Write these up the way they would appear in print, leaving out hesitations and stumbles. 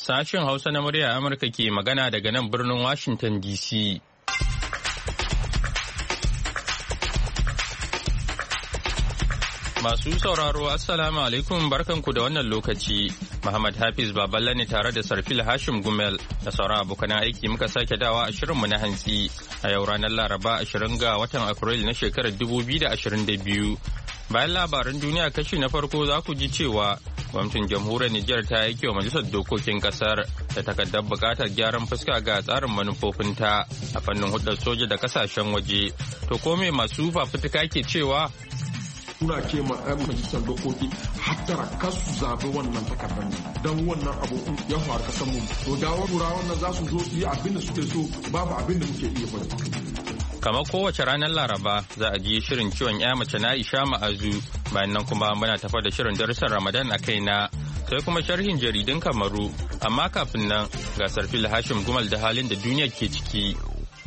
Sashen Hausa na murya Amurka ke magana daga nan birnin Washington DC. Masu sauraro Assalamu alaikum barkanku da wannan lokaci. Muhammad Hafiz Baballe ne tare da Sarfil Hashim Gumel da sauran abokan aiki muka sake dawa a shirinmu na hantsi a yau ranar Laraba 20 ga watan Afrilu na shekarar 2022. Bayan labaran duniya kashi na farko za ku ji cewa gwamnatin jamhuriyar Nijar ta aike wa majalisar dokokin kasar da takardar bukatar gyaran fuska ga tsarin manufofinta a fannin hudar soja da kasashen waje. To ko me masu fafutuka ke cewa? Suna ce ma 'yan majalisar dokoki hattara kasu zaɓi wannan takardar don wannan abu ya faru kasan mu. To da turawan nan za su zo yi abin da suke so babu abin da muke iya faɗi. Kamar kowace ranar Laraba za a ji shirin ciwon ya mace na Aisha Ma'azu bayan nan kuma muna tafa da shirin darussan Ramadan a kaina sai kuma sharhin jaridun Kamaru amma kafin nan ga Sarfil Hashim Gumal da halin da duniya ke ciki.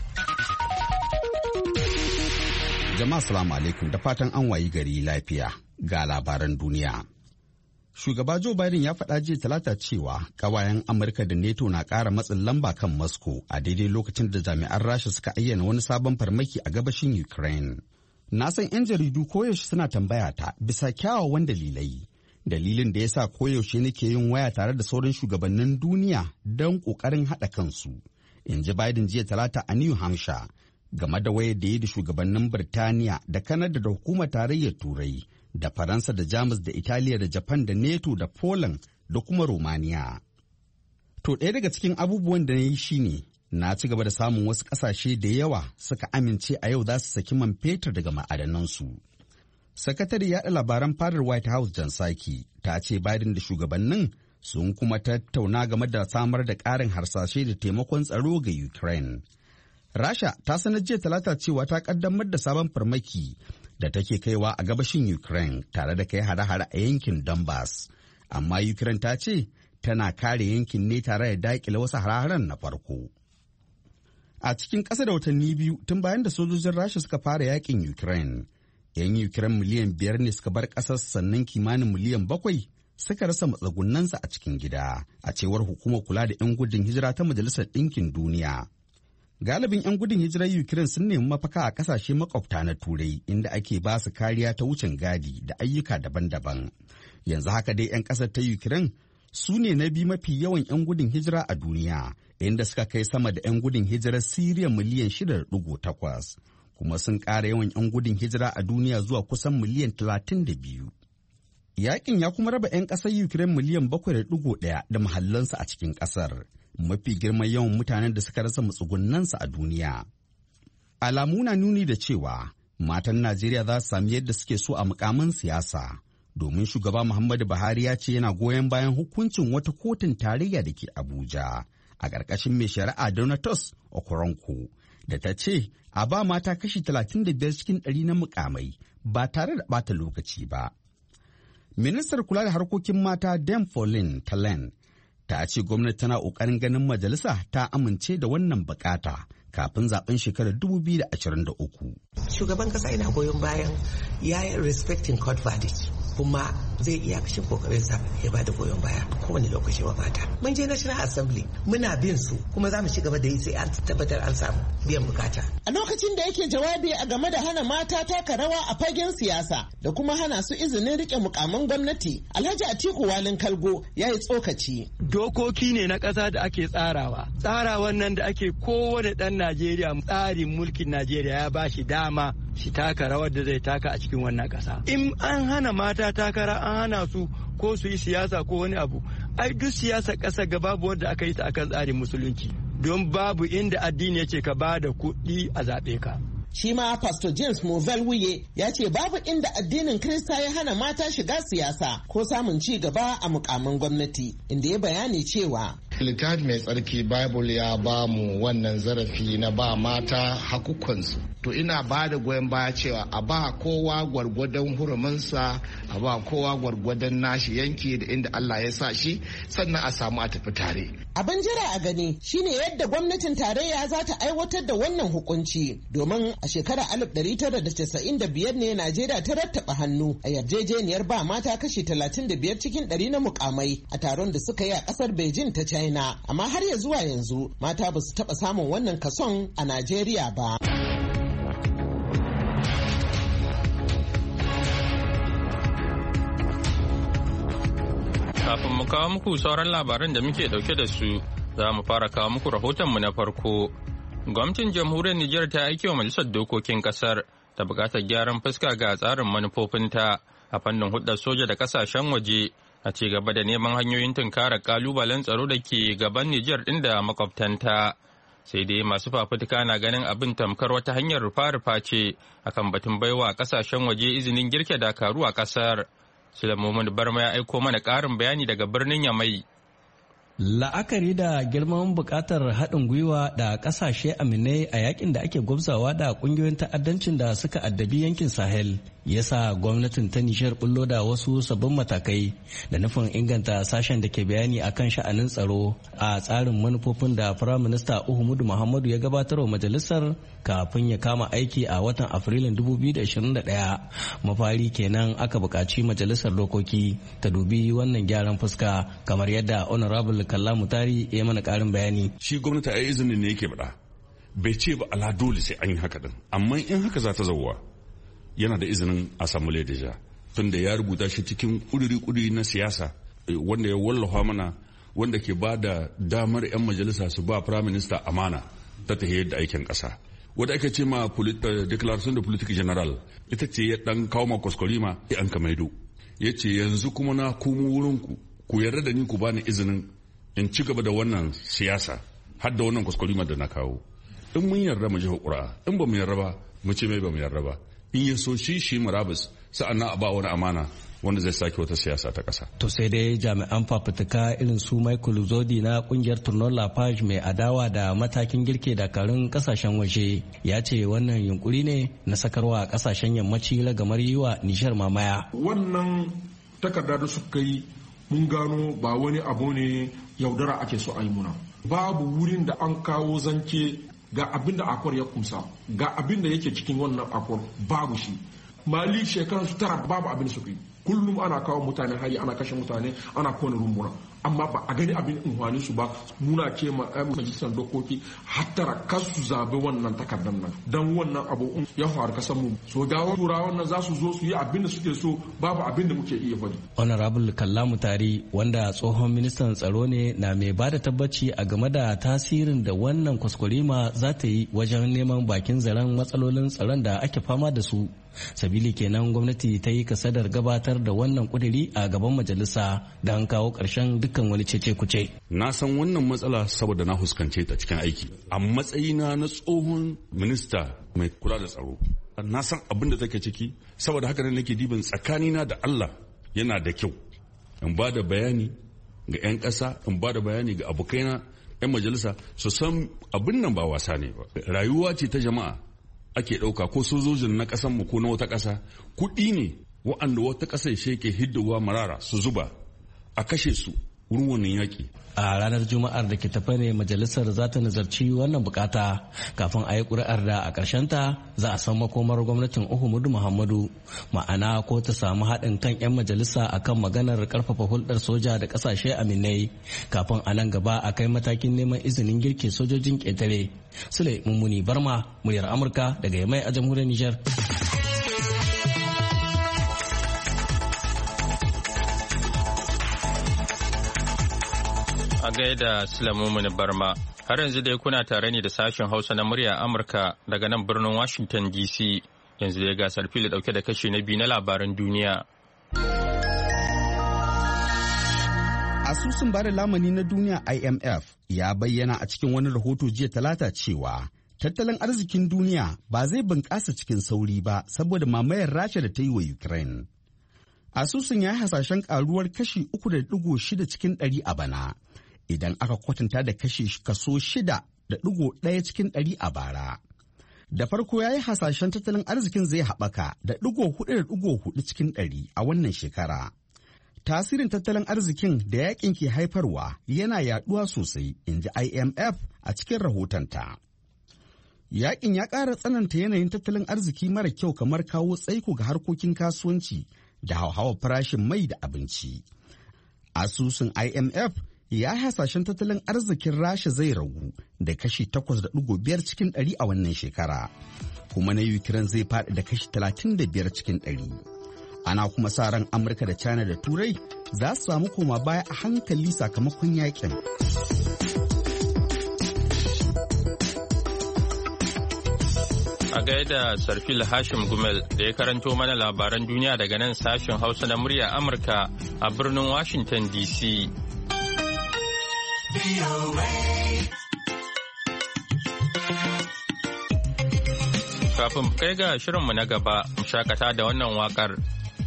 Jama'a salamu alaikum da fatan an wayi gari lafiya ga labaran duniya. Shugaba Joe Biden ya faɗa jiya Talata cewa ƙawayen Amurka da NATO na ƙara matsin lamba kan Moscow a daidai lokacin da jami'an Rasha suka ayyana wani sabon farmaki a gabashin Ukraine. Na san 'yan jaridu koyaushe suna tambaya ta bisa kyawawan dalilai. Dalilin da ya sa koyaushe nake yin waya tare da sauran shugabannin duniya don ƙoƙarin haɗa kansu, in ji Biden jiya Talata a New Hampshire. Game da wayar da ya da shugabannin Birtaniya da Kanada da hukumar tarayyar Turai da Faransa da Jamus da Italiya da Japan da NATO da Poland da kuma Romania. To ɗaya daga cikin abubuwan da na yi shine na ci gaba da samun wasu ƙasashe da yawa suka amince a yau za su saki man fetur daga ma'adanansu. Sakatare yaɗa labaran fadar White House Jan Psaki ta ce Biden da shugabannin sun kuma tattauna game da samar da ƙarin harsashe da taimakon tsaro ga Ukraine. Rasha ta sanar jiya Talata cewa ta kaddamar da sabon farmaki da take kaiwa a gabashin Ukraine tare da kai hare-hare a yankin Donbass. Amma Ukraine ta ce tana kare yankin ne tare da daƙile wasu hare-haren na farko. A cikin ƙasa da watanni biyu tun bayan da sojojin Rasha suka fara yakin Ukraine, 'yan Ukraine miliyan 5 ne suka bar ƙasar sannan kimanin miliyan 7 suka rasa matsugunansu a cikin gida, a cewar hukumar kula da 'yan gudun hijira ta Majalisar Ɗinkin Duniya. Galibin 'yan gudun hijirar Ukraine sun nemi mafaka a kasashe makwabta na Turai inda ake ba su kariya ta wucin gadi da ayyuka daban-daban. Yanzu haka dai 'yan ƙasar ta Ukraine su ne na biyu mafi yawan 'yan gudun hijira a duniya, inda suka kai sama da 'yan gudun hijirar Siriya miliyan 6.8, kuma sun ƙara yawan 'yan gudun hijira a duniya zuwa kusan miliyan 32. Yaƙin ya kuma raba 'yan ƙasar Ukraine miliyan 7.1 da mahallansu a cikin ƙasar. Mafi girman yawan mutanen da suka rasa matsugunansu a duniya. Alamu na nuni da cewa matan Najeriya za su sami yadda suke so a mukamin siyasa, domin shugaba Muhammadu Buhari ya ce yana goyon bayan hukuncin wata kotun tarayya da ke Abuja a ƙarƙashin mai shari'a Donatus Okoronkwo da ta ce a ba mata kashi 35 cikin 100 na mukamai ba tare da ɓata lokaci ba. Ministar kula da harkokin mata Dame Pauline Talen ta ce gwamnati tana ƙoƙarin ganin majalisa ta amince da wannan bukata kafin zaben shekarar 2023. Shugaban kasa yana goyon bayan ya yi respecting court verdict kuma zai iya kashin kokarinsa ya bada goyon baya kowane lokaci wa mata. Mun je National Assembly muna bin su kuma za mu ci gaba da yi sai an tabbatar an samu biyan bukata. A lokacin da yake jawabi a game da hana mata taka rawa a fagen siyasa da kuma hana su izinin rike mukaman gwamnati, Alhaji Atiku Walin Kalgo ya yi tsokaci. Dokoki ne na ƙasa da ake tsarawa. Tsarawan nan da ake kowane ɗan Najeriya tsarin mulkin Najeriya ya ba shi dama shi taka rawar da zai taka a cikin wannan ƙasa. In an hana mata takara an hana su ko su yi siyasa ko wani abu, ai duk siyasa ƙasa ga babu wadda aka yi ta akan tsarin musulunci. Don babu inda addini yake ka ba da kuɗi a zaɓe ka. Shi ma Pastor James Movell Wuye ya ce babu inda addinin Kirista ya hana mata shiga siyasa ko samun ci gaba a mukamin gwamnati, inda ya bayani cewa littafi mai tsarki Bible ya ba mu wannan zarafi na ba mata hakukansu. To ina ba da goyon baya cewa a ba kowa gwargwadon huruminsa, a ba kowa gwargwadon nashi yanki da inda Allah ya sa shi, sannan a samu a tafi tare. Abin jira a gani shine yadda gwamnatin tarayya za ta aiwatar da wannan hukunci, domin a shekarar 1995 ne Najeriya ta rattaba hannu a yarjejeniyar ba mata kashi 35 cikin 100 na mukamai a taron da suka yi a kasar Beijing ta China. China, amma har ya zuwa yanzu mata ba su taɓa samun wannan kason a Najeriya ba. Kafin mu kawo muku sauran labaran da muke dauke da su, za mu fara kawo muku rahotonmu na farko. Gwamnatin jamhuriyar Nijar ta aiki wa majalisar dokokin kasar ta bukatar gyaran fuska ga tsarin manufofinta a fannin hudar soja da kasashen waje a ci gaba da neman hanyoyin tunkarar kalubalen tsaro da ke gaban Nijar ɗin da makwabtanta. Sai dai masu fafutuka na ganin abin tamkar wata hanyar rufa-rufa ce akan batun baiwa kasashen waje izinin girke dakaru a kasar. Sulaiman Barma ya aiko mana ƙarin bayani daga birnin Yamai. La'akari da girman bukatar haɗin gwiwa da ƙasashe aminai a yakin da ake gwabzawa da ƙungiyoyin ta'addancin da suka addabi yankin Sahel ya sa gwamnatin ta Nijar bullo da wasu sabbin matakai da nufin inganta sashen da ke bayani a kan sha'anin tsaro a tsarin manufofin da Firaminista Uhumudu Muhammadu ya gabatar wa majalisar kafin ya kama aiki a watan Afrilun 2021. Mafari kenan aka buƙaci majalisar dokoki ta dubi wannan gyaran fuska kamar yadda Honorable Kalla Mutari ya mana ƙarin bayani. Shi gwamnati a izinin ne yake bada. Bai ce ba ala dole sai an yi haka din. Amma in haka za ta zauwa yana da izinin Assembly deja. Tunda ya rubuta shi cikin kuduri na siyasa wanda ya wallafa mana wanda ke ba da damar 'yan majalisa su ba Prime Minister amana ta tahiyar da aikin ƙasa. Wadda ake ce ma Declaration de Politique General ita ce ya dan kawo ma kwaskwarima ya an kamaido. Ya ce yanzu kuma na komo wurinku ku yarda da ni ku bani izinin in ci gaba da wannan siyasa har da wannan kwaskwarima da na kawo. In mun yarda mu ji hukura, in ba mu yarda ba mu ce mai ba mu yarda ba. In ya so shi murabus sa'annan a ba wani amana wanda zai sake wata siyasa ta ƙasa. To sai dai jami'an fafutuka irin su Michael Zodi na kungiyar Tournon La Page mai adawa da matakin girke dakarun kasashen waje ya ce wannan yunkuri ne na sakarwa kasashen yammaci ragamar yi wa Nijar mamaya. Wannan takarda da suka yi mun gano ba wani abu ne yaudara ake so a yi muna. Babu wurin da an kawo zance ga abin da akwar ya kumsa ga abin da yake cikin wannan akwar babu shi. Mali shekarar su tara babu abin su yi. Kullum ana kawo mutane hari ana kashe mutane ana kone rumbuna amma ba a gani abin unhwani su ba. Muna ce ma majalisar dokoki hattara kar su zabe wannan takardar nan dan wannan abu ya faru kasan mu so dawo turawan nan za su zo su yi abin da suke so babu abin da muke iya faɗi. Honorable Kalla Mutari wanda tsohon ministan tsaro ne na mai ba da tabbaci a game da tasirin da wannan kwaskwarima za ta yi wajen neman bakin zaren matsalolin tsaron da ake fama da su. Sabili kenan gwamnati ta yi kasadar gabatar da wannan kuduri a gaban majalisa don kawo ƙarshen dukkan wani cece kuce. Na san wannan matsala saboda na fuskance ta cikin aiki. A matsayina na tsohon minista mai kula da tsaro. Na san abin da take ciki saboda haka ne nake dibin tsakanina da Allah yana da kyau. In ba da bayani ga 'yan ƙasa, in ba da bayani ga abokaina 'yan majalisa su san abin nan ba wasa ne ba. Rayuwa ce ta jama'a ake ɗauka ko sojojin na ƙasanmu ko na wata ƙasa kuɗi ne wa'anda wata ƙasar ke hiddowa marara su zuba a kashe su wurin wannan yaƙi. A ranar Juma'ar da ke tafe ne majalisar za ta nazarci wannan bukata kafin a yi ƙuri'ar da a ta za a san makomar gwamnatin Uhumudu Muhammadu ma'ana ko ta samu haɗin kan 'yan majalisa akan maganar ƙarfafa hulɗar soja da ƙasashe aminai kafin a nan gaba a kai matakin neman izinin girke sojojin ƙetare. Sule Mummuni Barma, muryar Amurka daga Yamai a jamhuriyar Nijar. A gaida Sulamumun Barma, har yanzu dai kuna tare ne da sashen Hausa na murya Amurka daga nan birnin Washington DC. Yanzu dai gasar fili dauke da kashi na biyu na labaran duniya. Asusun bada lamani na duniya IMF ya bayyana a cikin wani rahoto jiya Talata cewa tattalin arzikin duniya ba zai bunƙasa cikin sauri ba saboda mamayar Rasha da ta yi wa Ukraine. Asusun ya yi hasashen karuwar kashi 3.6 cikin 100 a bana. Idan aka kwatanta da kaso 6.1 cikin 100 a bara. Da farko ya yi hasashen tattalin arzikin zai haɓaka da 4.4 cikin 100 a wannan shekara. Tasirin tattalin arzikin da yakin ke haifarwa yana yaduwa sosai, in ji IMF a cikin rahotonta. Yakin ya ƙara tsananta yanayin tattalin arziki mara kyau kamar kawo tsaiko ga harkokin kasuwanci da hauhawar farashin mai da abinci. Asusun IMF ya yi hasashen tattalin arzikin Rasha zai ragu da kashi 8.5 cikin 100 a wannan shekara, kuma na Ukraine zai faɗi da kashi 35 cikin 100. Ana kuma sa ran Amurka da China da Turai za su samu koma baya a hankali sakamakon yakin. A gaida Sarfil Hashim Gumel da ya karanto mana labaran duniya daga nan sashen Hausa na murya Amurka a birnin Washington DC. Kafin kai ga shirinmu na gaba, mu shakata da wannan waƙar.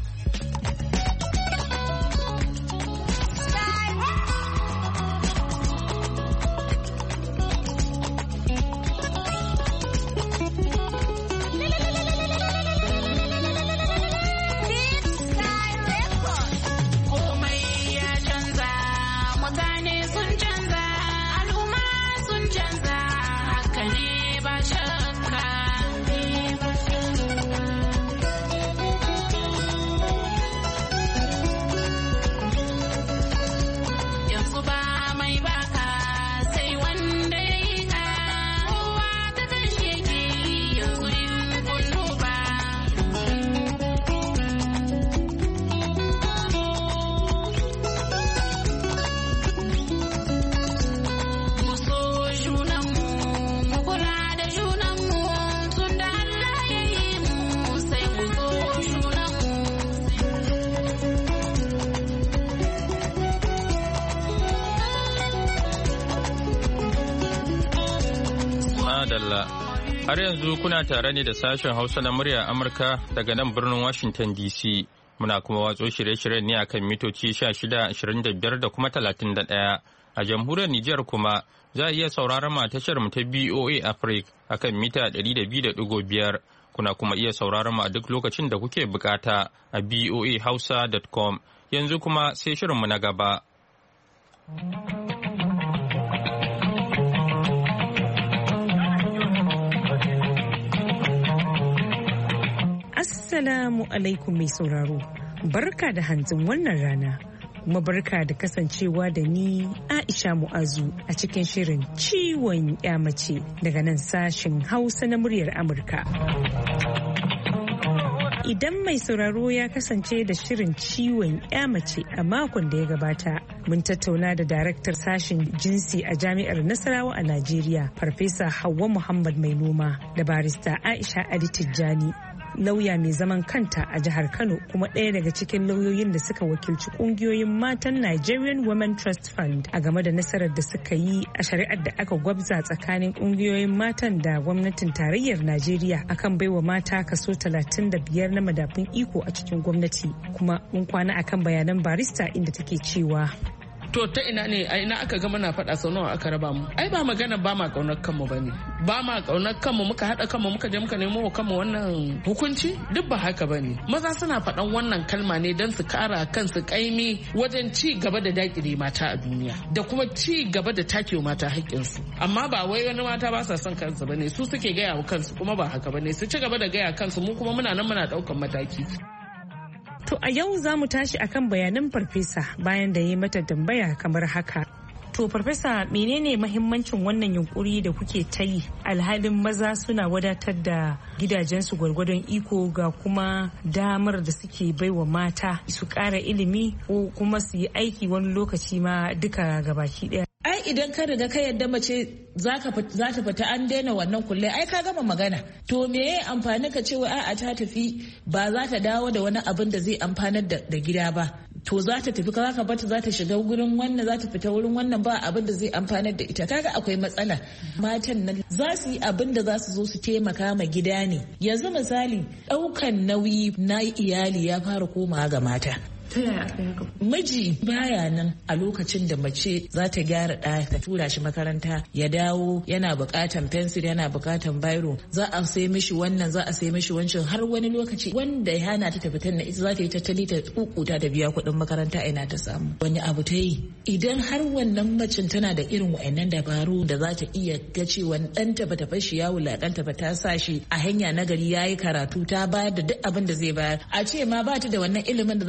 Har yanzu kuna tare ne da sashen Hausa na murya Amurka daga nan birnin Washington DC. Muna kuma watso shirye-shiryen ne akan mitoci 16, 25 da kuma 31. A jamhuriyar Nijar kuma za a iya sauraron tashar mu ta BOA Africa akan mita 200.5. Kuna kuma iya sauraron mu a duk lokacin da kuke bukata a boahausa.com. Yanzu kuma sai shirinmu na gaba. Assalamu alaikum mai sauraro, barka da hantsin wannan rana, kuma barka da kasancewa da ni Aisha Mu'azu a cikin shirin ciwon mace daga nan sashen Hausa na muryar Amurka. Idan mai sauraro ya kasance da shirin ciwon mace a makon da ya gabata, mun tattauna da daraktar sashen jinsi a jami'ar Nasarawa a Najeriya, Farfesa Hauwa Muhammad Mai Noma, da barista Aisha Ali Tijjani, lauya mai zaman kanta a jihar Kano kuma ɗaya daga cikin lauyoyin da suka wakilci ƙungiyoyin matan Nigerian Women Trust Fund a game da nasarar da suka yi a shari'ar da aka gwabza tsakanin ƙungiyoyin matan da gwamnatin tarayyar Najeriya akan baiwa mata kaso 35 na madafun iko a cikin gwamnati. Kuma mun kwana akan bayanan barista inda take cewa to ta ina ne a ina aka ga mana faɗa sau nawa aka raba mu ai ba magana ba ma kaunar kanmu bane ba ma kaunar kanmu muka haɗa kanmu muka je muka nemo wa kanmu wannan hukunci duk ba haka bane maza suna faɗan wannan kalma ne don su kara kansu kaimi wajen ci gaba da dakile mata a duniya da kuma ci gaba da take mata haƙƙinsu amma ba wai wani mata ba sa son kansu bane su suke gaya wa kansu kuma ba haka bane su ci gaba da gaya kansu mu kuma muna nan muna ɗaukan mataki. To a yau za mu tashi akan bayanan farfesa bayan da ya yi mata tambaya kamar haka. To farfesa menene mahimmancin wannan yunkuri da kuke ta yi alhalin maza suna wadatar da gidajensu gwargwadon iko ga kuma damar da suke baiwa mata su ƙara ilimi ko kuma su yi aiki wani lokaci ma duka gabaki ɗaya. Ai idan ka riga ka yadda mace za ta fita an daina wannan kulle ai ka gama magana to me ya amfani ka ce wai a'a ta tafi ba za ta dawo da wani abin da zai amfanar da gida ba to za ta tafi ka bata za ta shiga wurin wannan za ta fita wurin wannan ba abin da zai amfanar da ita kaga akwai matsala matan nan za su yi abin da za su zo su taimaka ma gida ne yanzu misali ɗaukan nauyi na iyali ya fara komawa ga mata. Ta yaya aka haka? Miji baya nan a lokacin da mace za ta gyara ɗaya ta tura shi makaranta ya dawo yana buƙatan fensir yana buƙatan bairo za a sai mishi wannan za a sai mishi wancan har wani lokaci wanda ya hana ta tafitar na ita za ta yi tattali ta kukuta da biya kuɗin makaranta ina ta samu wani abu ta yi idan har wannan macin tana da irin wa'annan dabaru da za ta iya ga cewa ɗanta bata fashi ya wulaƙanta ba ta sa shi a hanya nagari ya yi karatu ta bayar da duk abin da zai bayar a ce ma ba ta da wannan ilimin da za ta tunani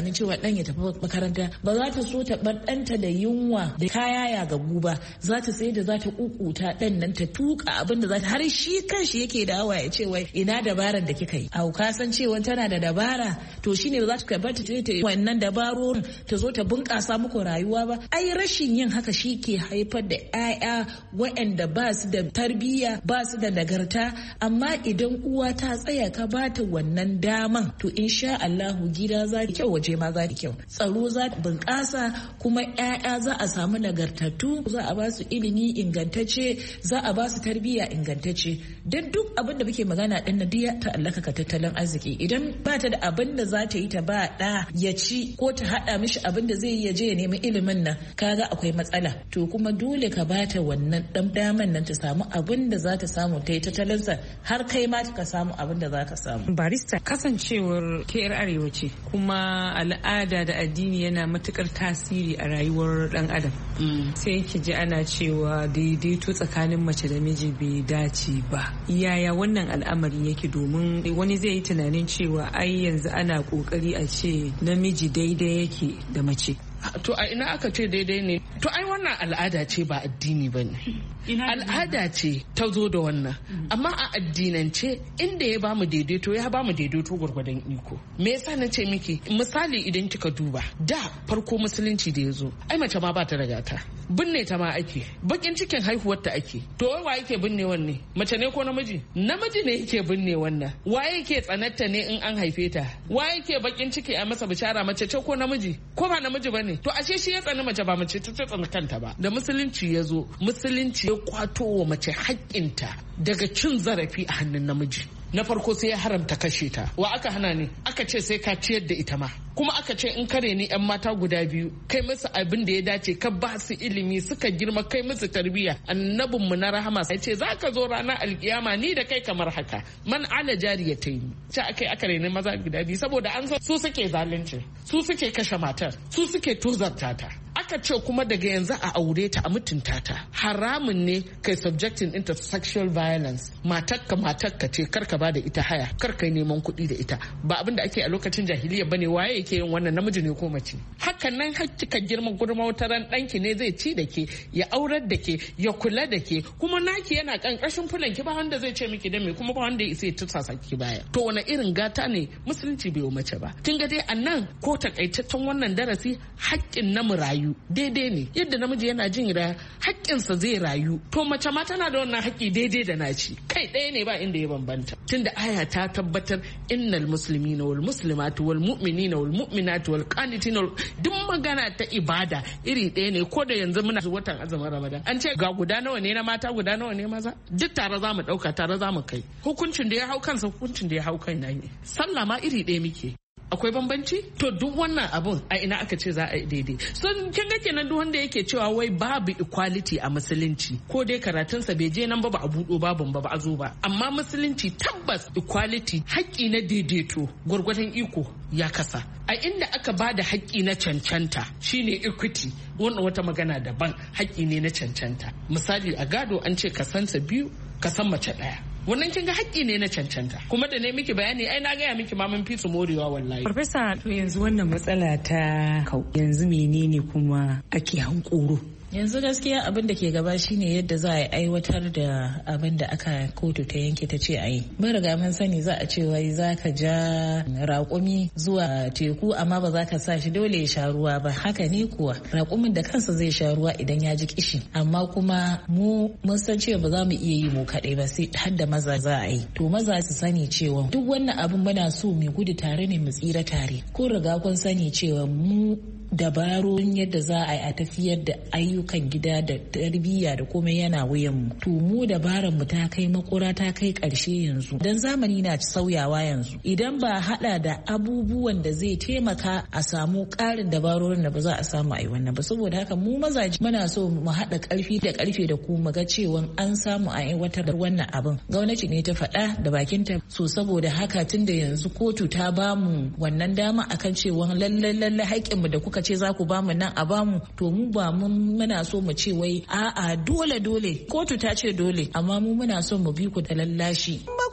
tunanin cewa dan ya tafi makaranta, ba za ta so ta bar ɗanta da yunwa da kaya ya gagu ba, za ta sai da za ta kukuta ɗan nan ta tuka abin da za ta, har shi kanshi yake da hawa ya ce wai ina dabaran da kika yi, au ka san cewa tana da dabara, to shine ba za ta bar ta wannan dabarorin ta zo ta bunƙasa muku rayuwa ba. Ai rashin yin haka shi ke haifar da 'ya'ya waɗanda ba su da tarbiyya, ba su da nagarta. Amma idan uwa ta tsaya ka bata wannan daman, to insha Allahu gida za ta kyau, waje ma za ta kyau, tsaro za ta bunƙasa, kuma 'ya'ya za a samu nagartattu, za a ba su ilimi ingantacce, za a ba su tarbiyya ingantacce. Don duk abin da muke magana din na duk ta allaka ka tattalin arziki. Idan ba ta da abin da za ta yi ta ba ɗa ya ci ko ta haɗa mishi abin da zai yi ya je ya nemi ilimin nan, kaga akwai matsala. To kuma dole ka bata wannan dan daman nan ta samu abin da za ta samu, ta yi tattalinsa har kai ma ka samu abin da za ka samu. Barista, kasancewar ke yar arewa ce, kuma al'ada da addini yana matukar tasiri a rayuwar dan adam, sai ki ji ana cewa daidaito tsakanin mace da miji bai dace ba. Yaya wannan al'amari yake? Domin wani zai yi tunanin cewa ai yanzu ana kokari a ce namiji daidai yake da mace. To a ina aka ce daidai ne? To ai wannan al'ada ce ba addini ba ne. Al'ada ce ta zo da wannan. Amma a addinance inda ya bamu daidaito, ya bamu daidaito gwargwadon iko. Me yasa na ce miki? Misali idan kika duba, da farko musulunci da ya zo, ai mace ma ba ta da gata. Binne ta ma ake. Bakin cikin haihuwar ta ake. To wa yake binne wanne? Mace ne ko namiji? Namiji ne yake binne wannan. Wa yake tsanatta ne in an haife ta? Wa yake bakin ciki a masa bishara, mace ce ko namiji? Ko ba namiji bane? To ashe shi ya tsani mace, ba mace ta tsani kanta ba. Da musulunci ya zo, musulunci ya kwato wa mace haƙƙinta daga cin zarafi a hannun namiji. Na farko sai ya haramta kashe ta. Wa aka hana ne? Aka ce sai ka ciyar da ita ma. Kuma aka ce in kare ni 'yan mata guda biyu, kai musu abin da ya dace, ka ba su ilimi suka girma, kai musu tarbiyya. Annabinmu na rahama sai ce za ka zo ranar alkiyama ni da kai kamar haka. Man ala jariyatayn. Ce akai aka reni maza guda biyu saboda an san su suke zalunci, su suke kashe matar, su suke tozarta ta. Aka ce kuma daga yanzu a aure ta, a mutunta ta. Haramun ne kai subjecting into sexual violence. Matakka ce, karka ba da ita haya, karka neman kuɗi da ita. Ba abin da ake a lokacin jahiliya bane. Waye yake yin wannan, namiji ne ko mace? Hakan nan hakika girma wataran ɗanki ne zai ci da ke, ya aurar da ke, ya kula da ke, kuma naki yana kankashin fulan ki, ba wanda zai ce miki da me, kuma ba wanda ya isa ya tursasa ki baya. To wani irin gata ne musulunci bai wa mace ba? Kin ga dai annan ko takaitaccen wannan darasi, haƙƙin na mu rayu daidai ne. Yadda namiji yana jin haƙƙinsa zai rayu, to mace ma tana da wannan haƙƙi daidai da naci. Kai ɗaya ne ba inda ya bambanta. Tunda aya ta tabbatar innal muslimina wal muslimatu wal mu'minina wal mu'minatu wal qanitina, duk magana ta ibada iri ɗaya ne. Ko da yanzu muna watan azumin Ramadan, an ce ga guda nawa ne na mata, guda nawa ne maza, duk tare za mu ɗauka, tare za mu kai. Hukuncin da ya hau kansa, hukuncin da ya hau kan ne. Sallah ma iri ɗaya muke. Akwai bambanci? To duk wannan abun a ina aka ce za a yi daidai? So kin ga kenan duk wanda yake cewa wai babu equality a musulunci, ko dai karatunsa bai je nan ba a buɗo babun ba a zo ba. Amma musulunci tabbas equality, haƙƙi na daidaito gwargwadon iko ya kasa. A inda aka ba da haƙƙi na cancanta shine equity, wannan wata magana daban. Haƙƙi ne na cancanta. Misali a gado an ce kasansa biyu, kasan mace ɗaya. Wannan kin ga haƙƙi ne na cancanta, kuma da ne miki bayani ai na gaya miki ma mun fi su morewa wallahi. Farfesa, to yanzu wannan matsala ta yanzu menene kuma ake hankoro? Yanzu gaskiya abin da ke gaba shine yadda za a aiwatar da abin da aka kotu ta yanke ta ce a yi. Mun riga mun sani za a ce wai za ka ja raƙumi zuwa teku amma ba za ka sa shi dole ya sha ruwa ba. Haka ne kuwa, raƙumin da kansa zai sha ruwa idan ya ji kishi, amma kuma mu mun san cewa ba za mu iya yi mu kaɗai ba, sai har da maza za a yi. To maza su sani cewa duk wannan abin muna so mu gudu tare ne mu tsira tare. Kun riga kun sani cewa mu dabarun yadda za a yi a tafiyar da ayyukan gida da tarbiyya da komai yana wuyanmu. To mu dabaran mu ta kai makura, ta kai ƙarshe yanzu. Dan zamani na sauyawa yanzu. Idan ba haɗa da abubuwan da zai taimaka a samu ƙarin dabarorin da ba za a samu a yi wannan ba. Saboda haka mu mazaje muna so mu haɗa ƙarfi da ƙarfe da ku mu ga cewa an samu a aiwatar da wannan abin. Gwamnati ne ta faɗa da bakinta. So saboda haka tunda yanzu kotu ta bamu wannan dama akan cewa lalle haƙƙinmu da kuka ce za ku bamu nan a bamu, to mu ba mun muna so mu ce wai a'a dole kotu ta ce dole, amma mu muna so mu bi ku da lallashi. Ba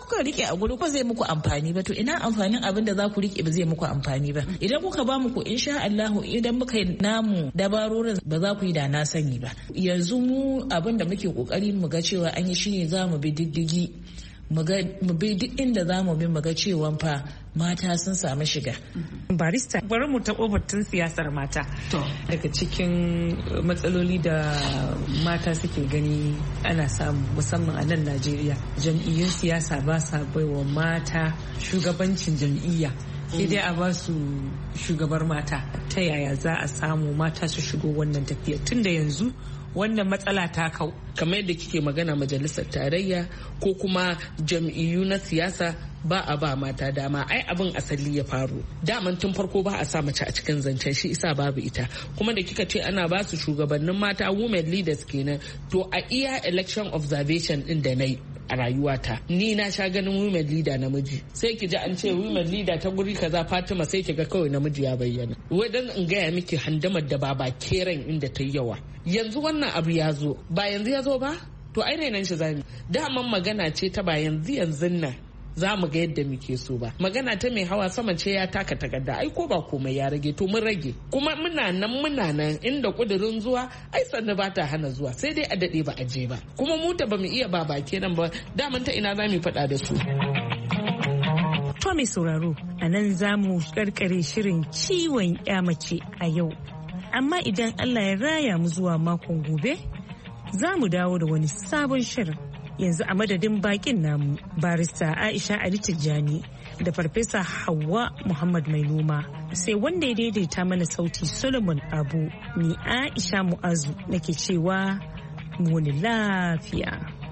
kuka rike a guri ko zai muku amfani ba, to ina amfanin abin da za ku rike ba zai muku amfani ba. Idan kuka ba muku insha Allah idan muka yi namu dabarorin ba za ku yi da na sani ba. Yanzu mu abin da muke kokari mu ga cewa an yi shine za mu bi diddigi mu bi duk inda za mu bi mu ga cewa fa mata sun samu shiga. Barista, bari mu taɓo batun siyasar mata. Daga cikin matsaloli da mata suke gani ana samu musamman a nan Najeriya, jam'iyyun siyasa ba sa baiwa mata shugabancin jam'iyya. Sai dai a ba su shugabar mata. Ta yaya za a samu mata su shigo wannan tafiya tun da yanzu wannan matsala ta kau? Kamar yadda kike magana majalisar tarayya ko kuma jam'iyyu na siyasa ba a ba mata dama. Ai abin asali ya faru daman tun farko ba a sa mace a cikin zancen, shi isa babu ita. Kuma da kika ce ana ba su shugabannin mata, women leaders kenan, to a iya election observation din da na yi a rayuwata ni na sha ganin women leader namiji, sai ki ji an ce women leader ta guri kaza Fatima, sai ki ga kawai namiji ya bayyana. Wai dan in gaya miki handamar da ba keren inda ta yi yawa. Yanzu wannan abu ya zo, ba yanzu ya zo ba, to ai nan shi zami. Daman magana ce ta ba yanzu nan za mu ga yadda muke so ba. Magana ta mai hawa sama ce ya taka takarda, ai ko ba komai ya rage to mun rage. Kuma muna nan inda kudirin zuwa ai sannu ba ta hana zuwa, sai dai a dade ba a je ba. Kuma mu ta bamu iya ba kenan ba, daman ta ina za mu faɗa da su. To mai sauraro, a nan za mu karkare shirin ciwon ya mace a yau. Amma idan Allah ya raya mu zuwa makon gobe, za mu dawo da wani sabon shirin. Yanzu a madadin bakin namu barista Aisha Ali Tijjani da farfesa Hauwa Muhammad Mai Noma, sai wanda ya daidaita mana sauti Solomon Abu, ni Aisha Mu'azu nake cewa mu wani lafiya.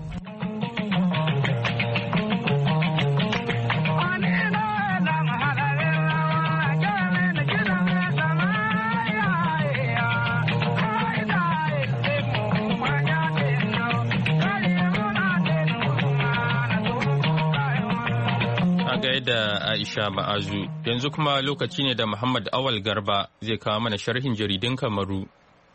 Da Aisha Ma'azu, yanzu kuma lokaci ne da Muhammad Awal Garba zai kawo mana sharhin jaridun Kamaru.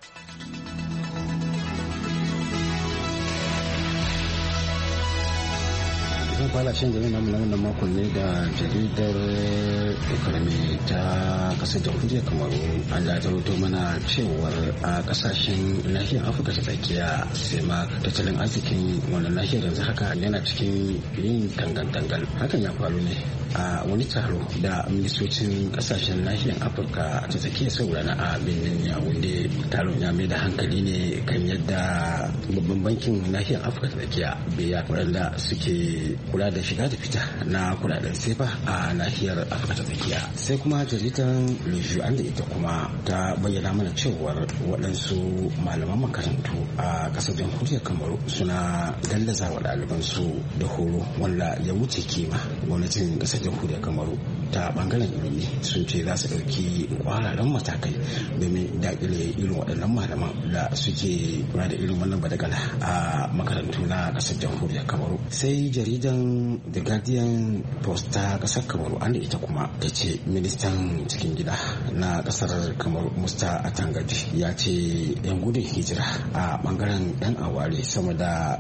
zan fara shan jaridar namu na wannan makon ne da jaridar economy ta kasar jamhuriyar kamaru. an da ta rubuto mana cewar a kasashen nahiyar afirka ta tsakiya sai ma tattalin arzikin wannan nahiyar yanzu haka yana cikin yin tangal-tangal. hakan ya faru ne a wani taro da ministocin kasashen nahiyar afirka ta tsakiya sau rana a birnin yawunde. taron ya mai da hankali ne kan yadda babban bankin nahiyar afirka ta tsakiya biya waɗanda suke kula da shiga da fita na kudaden sefa a nahiyar afirka ta tsakiya. sai kuma jaridan leju an da ita kuma ta bayyana mana cewar waɗansu malaman makarantu a ƙasar jamhuriyar kamaru suna gallaza wa ɗalibansu da horo wanda ya wuce kima. gwamnatin ƙasar jamhuriyar kamaru ta bangaren ilimi sun ce za su ɗauki ƙwararren matakai domin daƙile irin waɗannan malaman da suke kula da irin wannan badagala a makarantu na ƙasar jamhuriyar kamaru. sai jaridan The Guardian Post ta kasar Kamaru an da ita kuma ta ce ministan cikin gida na kasar Kamaru Musta Atangaji ya ce yan gudun hijira a bangaren yan aware sama da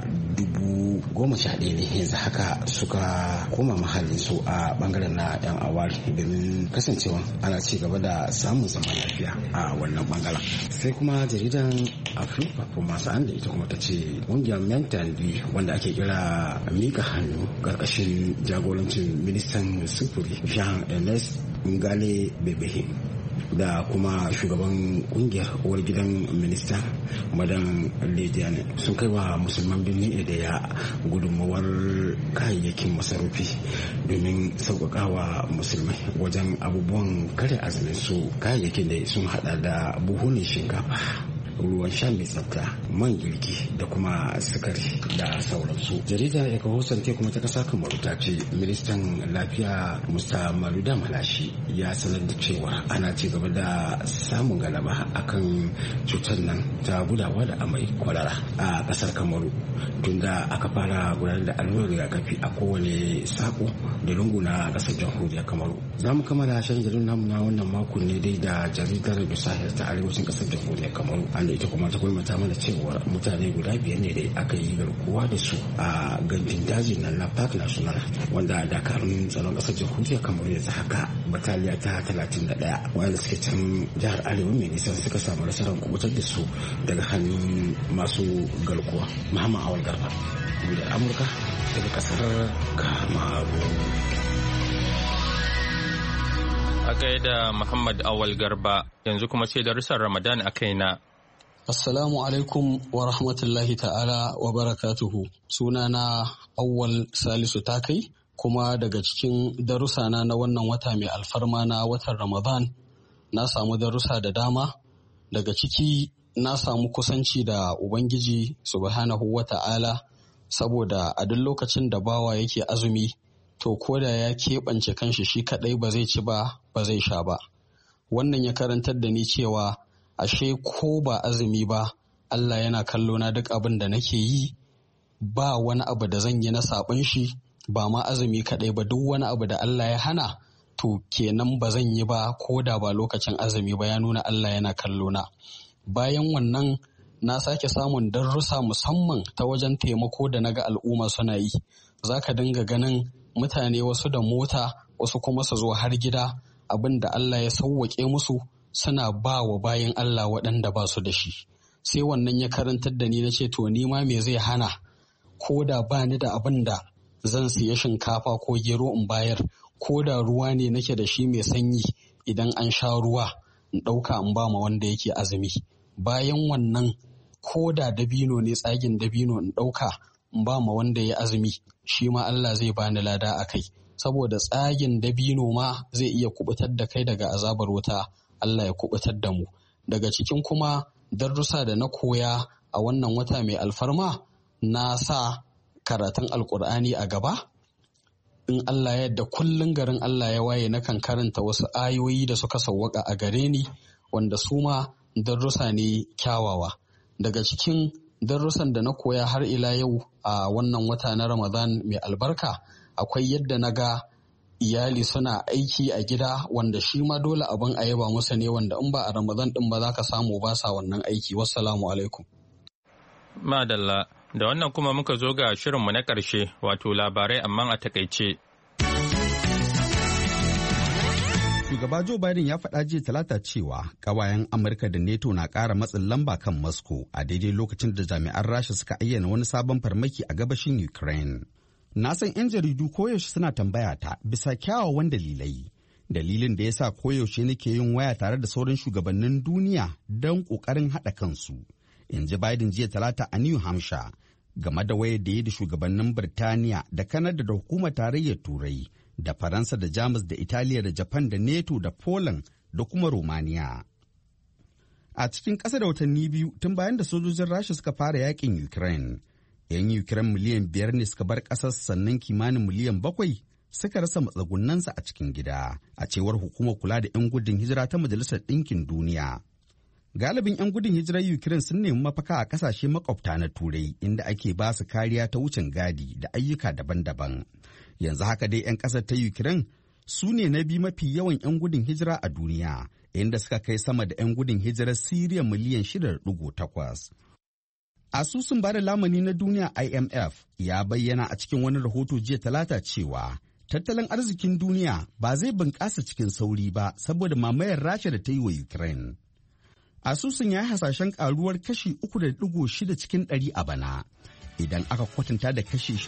11,000 ne yanzu haka suka koma mahallin su a bangaren na yan aware domin kasancewa ana ci gaba da samun zaman lafiya a wannan bangaren. sai kuma jaridan Afrika kuma an da ita kuma ta ce ƙungiyar Mental wanda ake kira mika hannu karkashin jagorancin ministan sufuri Jean Ernest Ngale Bebehe da kuma shugaban kungiyar uwar gidan minista madan Lidiane sun kai wa musulman birnin Edaya gudunmawar kayayyakin masarufi domin sauƙaƙawa musulmai wajen abubuwan kare azumin su. kayayyakin da sun hada da buhunan shinkafa, ruwan sha mai tsafta, man girki da kuma sukari da sauransu. jarida Ecohosan kuma ta kasa Kamaru ta ce ministan lafiya Musta Maluda Malashi ya sanar da cewa ana ci gaba da samun galaba akan cutar nan ta gudawa da amai kwalara a kasar Kamaru tunda aka fara gudanar da allurar rigakafi a kowane sako da lungu na kasar jamhuriyar Kamaru. za mu kammala shan jaridar namu na wannan makon ne dai da jaridar Bisahir ta arewacin kasar jamhuriyar Kamaru. wanda ita kuma ta mata mana cewa mutane guda 5 ne da aka yi garkuwa da su a gandun daji na Park National, wanda dakarun tsaron ƙasar jamhuriyar Kamaru yanzu haka bataliya ta 31 wanda suke can jihar Arewa mai nisa suka samu nasarar kubutar da su daga hannun masu garkuwa. Muhammad Awal Garba da Amurka daga ƙasar Kamaru. A gaida Muhammad Awal Garba, yanzu kuma sai darussan Ramadan a kaina. Assalamu alaikum wa rahmatullahi ta'ala wa barakatuhu. Sunana Awwal Salisu Takai, kuma daga cikin darussana na wannan wata mai alfarma na watan Ramadan na samu darussa da dama. Daga ciki na samu kusanci da Ubangiji subhanahu wa ta'ala, saboda a duk lokacin da bawa yake azumi to ko da ya keɓance kanshi shi kaɗai ba zai ci ba zai sha ba. Wannan ya karantar da ni cewa ashe ko ba azumi ba Allah yana kallo na duk abin da nake yi, ba wani abu da zan yi na saɓon shi, ba ma azumi kaɗai ba, duk wani abu da Allah ya hana to kenan ba zan yi ba ko da ba lokacin azumi ba, ya nuna Allah yana kallo na. Bayan wannan na sake samun darussa musamman ta wajen taimako da naga al'umma suna yi. Za ka dinga ganin mutane wasu da mota, wasu kuma su zo har gida, abin da Allah ya sauwaƙe musu suna ba wa bayan Allah waɗanda ba su da shi. Sai wannan ya karantar da ni na ce to ni ma me zai hana, ko da ba ni da abin da zan siya shinkafa ko gero in bayar, ko da ruwa ne nake da shi mai sanyi, idan an sha ruwa in ɗauka in ba ma wanda yake azumi. Bayan wannan ko da dabino ne, tsagin dabino in ɗauka in ba ma wanda ya azumi, shi ma Allah zai bani lada a kai, saboda tsagin dabino ma zai iya kubutar da kai daga azabar wuta. Allah ya kubutar da mu. Daga cikin kuma darussa da na koya a wannan wata mai alfarma, na sa karatun Alƙur'ani a gaba. In Allah ya yarda kullum garin Allah ya waye nakan karanta wasu ayoyi da suka sawwaka a gare ni, wanda su ma darussa ne kyawawa. Daga cikin darussan da na koya har ila yau a wannan wata na Ramadan mai albarka, akwai yadda na ga iyali suna aiki a gida, wanda shi ma dole abin a yaba musu ne, wanda in ba a Ramadan din ba za ka samu ba sa wannan aiki. Wassalamu alaikum. Madalla, da wannan kuma muka zo ga shirinmu na ƙarshe, wato labarai amma a takaice. Shugaba Joe Biden ya faɗa jiya Talata cewa ƙawayen Amurka da NATO na ƙara matsin lamba kan Moscow a daidai lokacin da jami'an Rasha suka ayyana wani sabon farmaki a gabashin Ukraine. Na san 'yan jaridu koyaushe suna tambaya ta bisa kyawawan dalilai. Dalilin da ya sa koyaushe nake yin waya tare da sauran shugabannin duniya don ƙoƙarin haɗa kansu, in ji Biden jiya Talata a New Hampshire game da wayar da ya da shugabannin Birtaniya da Kanada da Hukumar Tarayyar Turai da Faransa da Jamus da Italiya da Japan da NATO da Poland da kuma Romania. A cikin ƙasa da watanni biyu tun bayan da sojojin Rasha suka fara yakin Ukraine, 'yan Ukraine miliyan 5 ne suka bar ƙasar, sannan kimanin miliyan 7 suka rasa matsugunansu a cikin gida, a cewar hukumar kula da 'yan gudun hijira ta Majalisar Ɗinkin Duniya. Galibin 'yan gudun hijirar Ukraine sun nemi mafaka a ƙasashe makwabta na Turai, inda ake ba su kariya ta wucin gadi da ayyuka daban-daban. Yanzu haka dai 'yan ƙasar ta Ukraine su ne na biyu mafi yawan 'yan gudun hijira a duniya, inda suka kai sama da 'yan gudun hijirar Siriya miliyan 6.8. Asusun bada lamuni na duniya IMF ya bayyana a cikin wani rahoto jiya Talata cewa tattalin arzikin duniya ba zai bunƙasa cikin sauri ba saboda mamayar Rasha da ta yi wa Ukraine. Asusun ya yi hasashen ƙaruwar kashi 3.6 cikin 100 a bana, idan aka kwatanta da kaso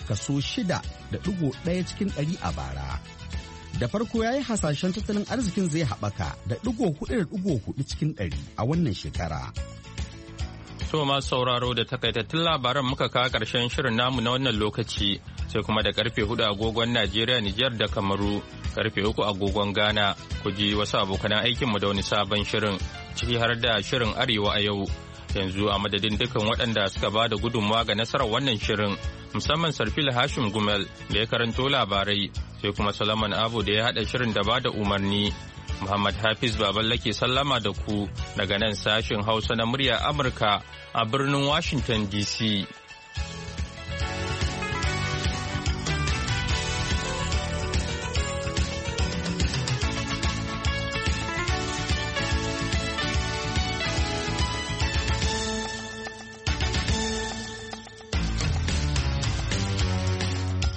6.1 cikin 100 a bara. Da farko ya yi hasashen tattalin arzikin zai haɓaka da 4.4 cikin 100 a wannan shekara. To masu sauraro, da takaitattun labaran muka kawo ƙarshen shirin namu na wannan lokaci, sai kuma da karfe 4 agogon Najeriya, Nijar da Kamaru, karfe 3 agogon Ghana, ku ji wasu abokan aikinmu da wani sabon shirin, ciki har da shirin Arewa a yau. Yanzu a madadin dukkan waɗanda suka ba da gudunmawa ga nasarar wannan shirin, musamman Sarfil Hashim Gumel da ya karanto labarai, sai kuma Solomon Abu da ya haɗa shirin da ba da umarni. Muhammad Hafiz Baballa ke sallama da ku daga nan sashin Hausa na murya Amurka a birnin Washington DC.